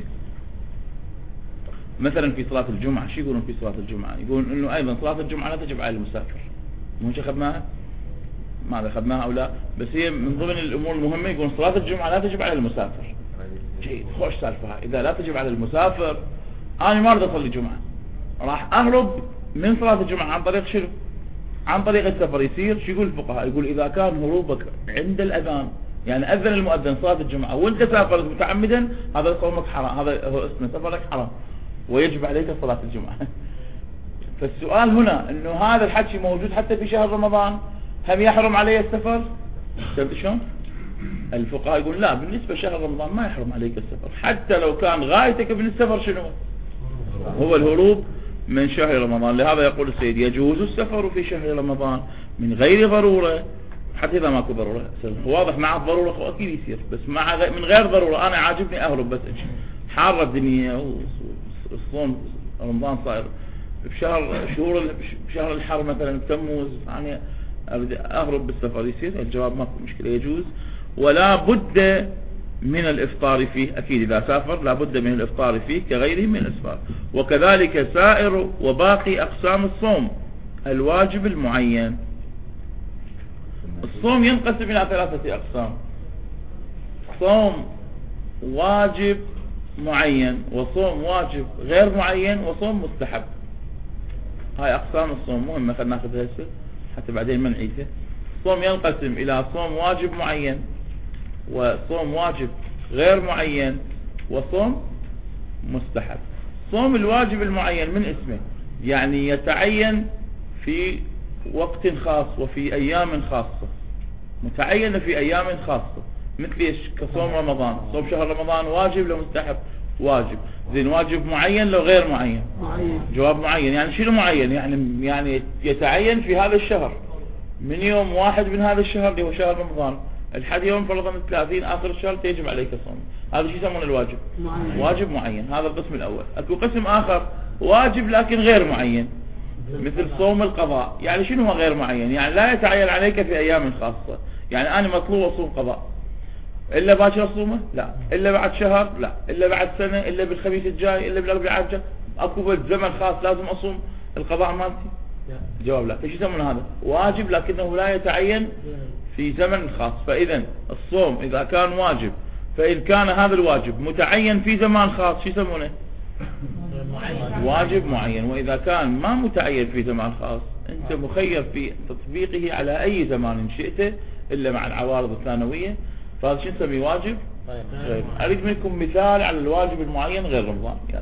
S1: مثلا في صلاة الجمعة شو يقولون في صلاة الجمعة؟ يقولون انه ايضا صلاة الجمعة لا تجب على المسافر. مو اخذناها؟ ما اخذناها او لا، بس هي من ضمن الامور المهمة. يقولون صلاة الجمعة لا تجب على المسافر. جيد، خوش سالفة. اذا لا تجب على المسافر، انا ما اريد اصلي جمعة، راح اهرب من صلاة الجمعة عن طريق شنو؟ عن طريق السفر. يصير شو يقول الفقهاء؟ يقول اذا كان هروبك عند الاذان، يعني اذن المؤذن صلاة الجمعة وانت سافرت متعمدا، هذا صومك حرام، هذا هو اسمه سفرك حرام ويجب عليك صلاة الجمعة. فالسؤال هنا انه هذا الحكي موجود حتى في شهر رمضان، هم يحرم علي السفر؟ شلون؟ الفقهاء يقول لا، بالنسبة لشهر رمضان ما يحرم عليك السفر، حتى لو كان غايتك من السفر شنو؟ هو الهروب من شهر رمضان. لهذا يقول السيد يجوز السفر في شهر رمضان من غير ضرورة، حتى إذا ماكو ضرورة. واضح مع الضرورة أكيد يصير، بس من غير ضرورة أنا عاجبني أهرب، بس حارة الدنيا والصوم رمضان صاير بشهر الحر مثلا تموز، يعني أهرب بالسفر، يصير الجواب ماكو مشكلة، يجوز. ولا بد من الإفطار فيه، أكيد إذا سافر لا بد من الإفطار فيه كغيره من الأسفار. وكذلك سائر وباقي أقسام الصوم الواجب المعين. الصوم ينقسم إلى 3 أقسام: صوم واجب معين، وصوم واجب غير معين، وصوم مستحب. هاي أقسام الصوم مهمة، خلنا ناخذها هسه حتى بعدين ما نعيدها. الصوم ينقسم إلى صوم واجب معين، وصوم واجب غير معين، وصوم مستحب. صوم الواجب المعين من اسمه يعني يتعين في وقت خاص وفي أيام خاصة، متعين في أيام خاصة، مثل ايش؟ كصوم رمضان. صوم شهر رمضان واجب لو مستحب؟ واجب. زين، واجب معين لو غير معين؟ جواب معين. يعني شنو معين؟ يعني يتعين في هذا الشهر، من يوم 1 من هذا الشهر اللي هو شهر رمضان لحد يوم فرضا 30 آخر الشهر تيجب عليك صوم. هذا شو يسمونه الواجب؟ واجب معين. هذا القسم الأول. اكو قسم آخر واجب لكن غير معين، مثل صوم القضاء. يعني شنو هو غير معين؟ يعني لا يتعين عليك في أيام خاصة. يعني أنا مطلوب أصوم قضاء، إلا باكر أصومه؟ لا. إلا بعد شهر؟ لا. إلا بعد سنة؟ إلا بالخميس الجاي؟ إلا بالأربعاء الجاي؟ أكو زمن خاص لازم أصوم القضاء مالتي؟ جواب لا. ايش يسمونه هذا؟ واجب لكنه لا يتعين في زمن خاص. فإذا الصوم إذا كان واجب، فإن كان هذا الواجب متعين في زمان خاص شو يسمونه؟ واجب معين. وإذا كان ما متعين في زمان خاص، أنت مخير في تطبيقه على أي زمان شئته إلا مع العوارض الثانوية، فهذا شو نسميه؟ واجب غير. أريد منكم مثال على الواجب المعين غير رمضان. يلا.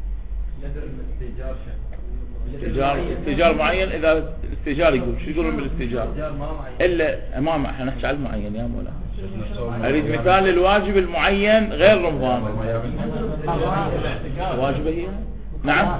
S1: استئجار معين. إذا الاستئجار يقول شو يقولون بالاستئجار؟ إلا ما احنا نحكي على المعين يا مولا. أريد مثال للواجب المعين غير رمضان. واجبة هي نعم.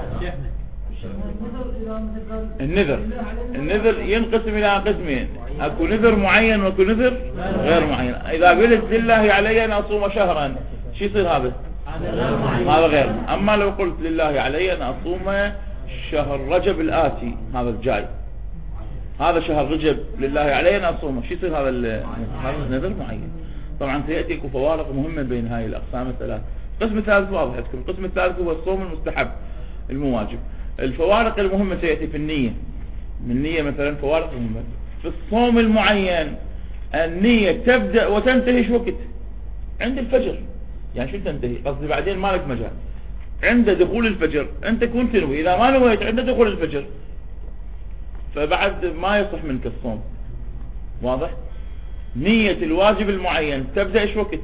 S1: النذر ينقسم إلى قسمين، أكو نذر معين وأكو نذر غير معين. إذا قلت لله علي أن أصوم شهرا شو يصير هذا؟ هذا غير. أما لو قلت لله علي أن أصوم شهر رجب الآتي، هذا الجاي، هذا شهر رجب لله علي أن أصومه، شو يصير؟ هذا نذر معين. طبعا سيأتي فوارق مهمة بين هاي الأقسام الثلاث. القسم الثالث واضح عندكم، القسم الثالث هو الصوم المستحب المواجب. الفوارق المهمة سيأتي في النية. من النية مثلا فوارق مهمة. في الصوم المعين النية تبدأ وتنتهي شو وقت؟ عند الفجر. يعني شو تنتهي؟ قصدي بعدين مالك مجال. عند دخول الفجر أنت كنت تنوي، إذا ما نويت عند دخول الفجر فبعد ما يصح منك الصوم. واضح؟ نية الواجب المعين تبدأ ايش وقت؟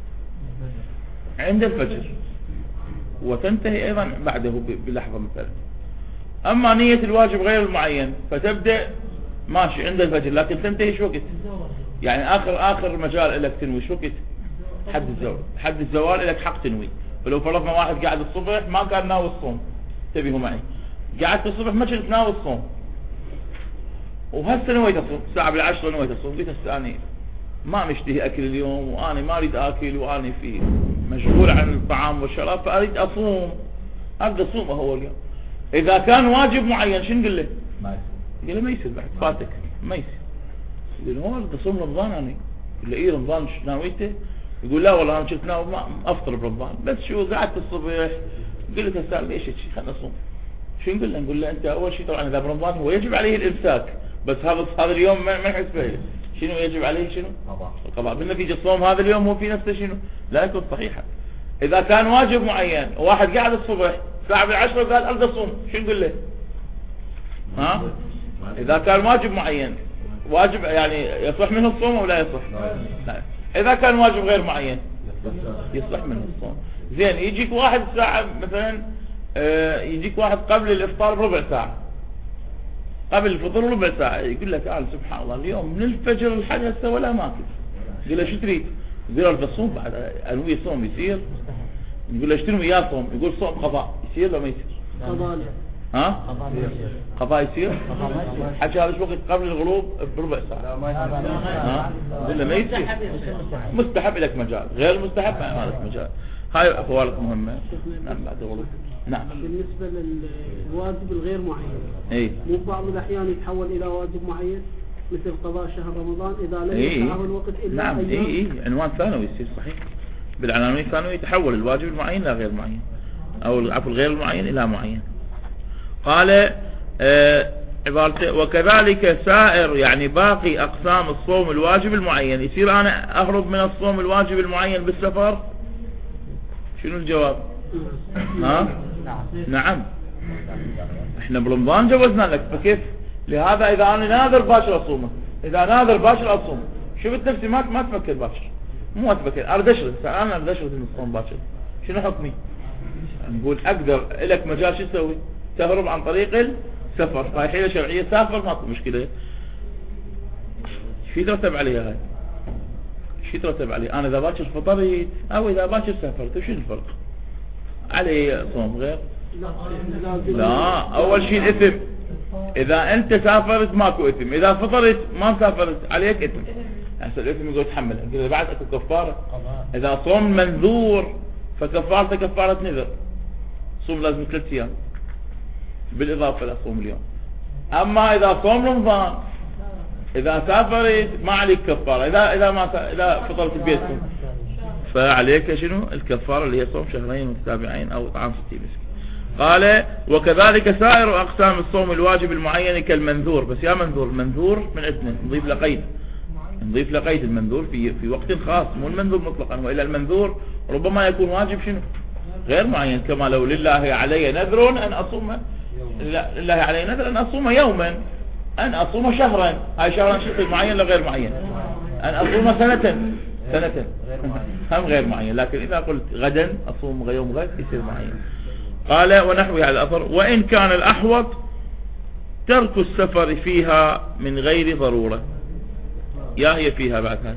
S1: عند الفجر، وتنتهي ايضا بعده بلحظة مثلا. اما نية الواجب غير المعين فتبدأ ماشي عند الفجر، لكن تنتهي ايش وقت؟ يعني اخر مجال لك تنوي ايش وقت؟ حد الزوال لك حق تنوي. فلو فرضنا واحد قاعد الصبح ما كان ناوي الصوم، انتبهوا معي، قعدت الصبح ما كنت ناوي الصوم، وهسه نويت اصوم الساعة بالعشرة، نويت اصوم، قلت هسه اني ما مشتهي اكل اليوم، وانا ما اريد اكل، وانا في مشغول عن الطعام والشراب، فاريد اصوم، اريد اصوم هو اليوم. اذا كان واجب معين شو نقول له؟ قال له ما يصير، بعد فاتك ما يصير، لانه هو اريد اصوم رمضان. انا قل له ايه رمضان شو ناويته؟ يقول لا والله انا كنت ناوي ما افطر برمضان، بس شو قعدت الصبح قلت هسه ليش هيك خلنا نصوم. شو نقول له؟ نقول له انت اول شيء طبعا اذا برمضان هو يجب عليه الامساك، بس هذا اليوم ما نحسبه له. شنو يجب عليه؟ شنو؟ القضاء. بالنتيجة الصوم هذا اليوم هو في نفسه شنو؟ لا يكون صحيحا. إذا كان واجب معين وواحد قاعد الصبح الساعة بالعشرة قال أريد أصوم، شو نقول له؟ ها؟ إذا كان واجب معين، واجب يعني يصح منه الصوم أو لا يصح؟ لا. إذا كان واجب غير معين يصح منه الصوم. زين، يجيك واحد ساعة مثلا، يجيك واحد قبل الإفطار بربع ساعة، قبل الفطور ربع ساعة، يقول لك سبحان الله اليوم من الفجر لحد هسه ولا ماكل. يقول له شو تريد؟ يقول له بصوم بعد، انوي صوم يصير؟ يقول له ايش تنوي؟ يا صوم. يقول صوم قضاء، يصير ولا ما يصير؟
S2: قضاء.
S1: ها؟ قضاء يصير؟ حكى هذا الوقت قبل الغروب بربع ساعة. ها؟ يقول له ما يصير. مستحب لك مجال، غير مستحب ما لك مجال. هاي فوارق مهمة. نعم بعد الغروب. نعم.
S2: بالنسبة للواجب الغير معين،
S1: ايه،
S2: مو بعض الأحيان يتحول إلى واجب معين مثل قضاء شهر رمضان إذا لم يسعه الوقت إلا
S1: نعم. عنوان ثانوي يصير صحيح. بالعناوين الثانوي يتحول الواجب المعين إلى غير معين، أو عفوا الغير المعين إلى معين. قال عبارته وكذلك سائر يعني باقي أقسام الصوم الواجب المعين. يصير أنا أهرب من الصوم الواجب المعين بالسفر؟ شنو الجواب؟ ها؟ نعم. احنا برمضان جوزنا لك، فكيف؟ لهذا اذا انا ناذر باشر اصومه، اذا ناذر باشر اصوم. شفت نفسي ما تفكر باشر، مو تفكر، اريد اشرد، انا اريد اشرد من الصوم باشر، شنو حكمي؟ نقول اقدر لك مجال شو تسوي؟ تهرب عن طريق السفر، فهي حيلة شرعية، سافر ماكو مشكلة. شو يترتب عليها هاي؟ شو يترتب عليه؟ انا اذا باكر فطرت او اذا باكر سافرت، وشو الفرق؟ علي صوم غير؟ لا، اول شيء الاثم. اذا انت سافرت ماكو اثم، اذا فطرت ما سافرت عليك اثم. هسه الاثم يقول تحمل، اذا بعد اكو كفاره. اذا صوم منذور فكفارته كفاره نذر، صوم لازم 3 ايام بالاضافه لصوم اليوم. اما اذا صوم رمضان اذا سافرت ما عليك كفاره، اذا فطرت ببيتكم فعليك شنو الكفاره اللي هي صوم شهرين متتابعين او طعام 60 مسكين. قال وكذلك سائر اقسام الصوم الواجب المعين كالمنذور. بس يا منذور من عندنا نضيف لقيد المنذور في وقت خاص، مو المنذور مطلقا، والا المنذور ربما يكون واجب شنو غير معين. كما لو لله علي نذر ان اصوم، لله علي نذر ان اصوم يوما، ان اصوم شهرا. هاي شهرا شيء معين لا غير معين. ان اصوم سنة هم غير معين. لكن اذا قلت غدا اصوم يوم غد يصير معين. قال ونحوه على الاثر وان كان الاحوط ترك السفر فيها من غير ضرورة. يا هي فيها بعدها.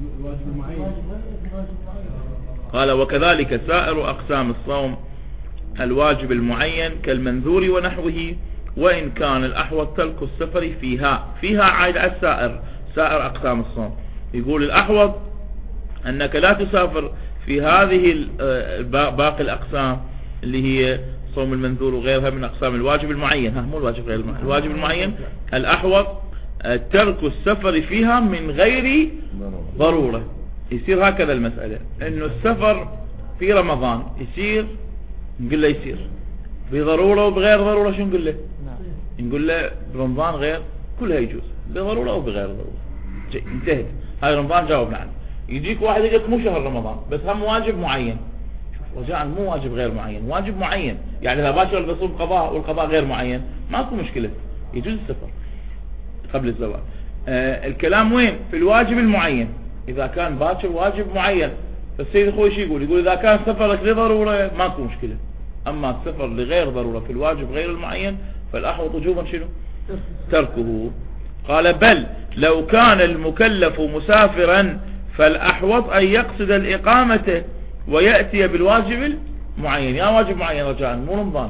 S1: قال وكذلك سائر اقسام الصوم الواجب المعين كالمنذور ونحوه، وإن كان الأحوط ترك السفر فيها عائد على سائر أقسام الصوم. يقول الأحوط أنك لا تسافر في هذه باقي الأقسام اللي هي صوم المنذور وغيرها من أقسام الواجب المعين، مو الواجب غير المعين، الواجب المعين الأحوط ترك السفر فيها من غير ضرورة. يصير هكذا المسألة، إنه السفر في رمضان نقول له يصير بضرورة وبغير ضرورة. شو نقول له؟ نقول له برمضان غير كلها يجوز، بضرورة وبغير ضرورة. انتهت، هاي رمضان جاوبنا عنه. يجيك واحد يقول مو شهر رمضان بس هم واجب معين، رجاء مو واجب غير معين، واجب معين. يعني إذا باشر بصوم قضاء والقضاء غير معين ماكو مشكلة، يجوز السفر قبل الزواج. الكلام وين؟ في الواجب المعين. إذا كان باكر واجب معين، فالسيد اخوي شو يقول إذا كان سفرك لضرورة ماكو مشكلة، أما السفر لغير ضرورة في الواجب غير المعين فالأحوط وجوبا شنو؟ تركه. قال بل لو كان المكلف مسافرا فالأحوط أن يقصد الإقامة ويأتي بالواجب المعين. يا واجب معين رجاء مو رمضان،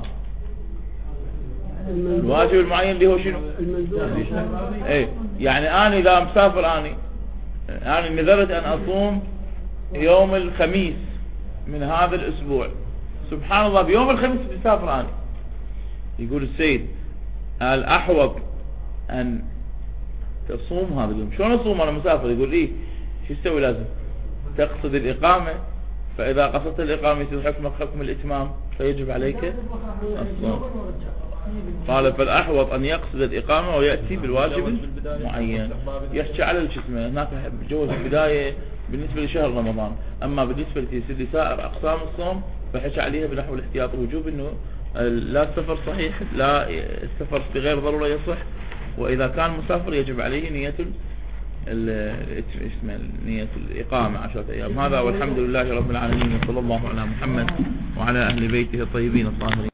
S1: الواجب المعين اللي هو شنو؟ ايه يعني أنا إذا مسافر أنا نذرت أن أصوم يوم الخميس من هذا الأسبوع، سبحان الله بيوم الخميس بسافر أنا. يقول السيد الأحوط أن تصوم هذا اليوم. شلون أصوم أنا مسافر؟ يقول إيه شو تسوي؟ لازم تقصد الإقامة، فإذا قصدت الإقامة يصير حكمك حكم الإتمام فيجب عليك الصوم. قال فالأحوط أن يقصد الإقامة ويأتي بالواجب المعين. يحكي على الجسم هناك جوز البداية بالنسبة لشهر رمضان، أما بالنسبة لسائر أقسام الصوم فحكي عليها بنحو الاحتياط وجوب، إنه لا السفر صحيح، لا السفر بغير ضرورة يصح، وإذا كان مسافر يجب عليه نية الإقامة 10 أيام. هذا والحمد لله رب العالمين، وصلى الله على محمد وعلى أهل بيته الطيبين الطاهرين.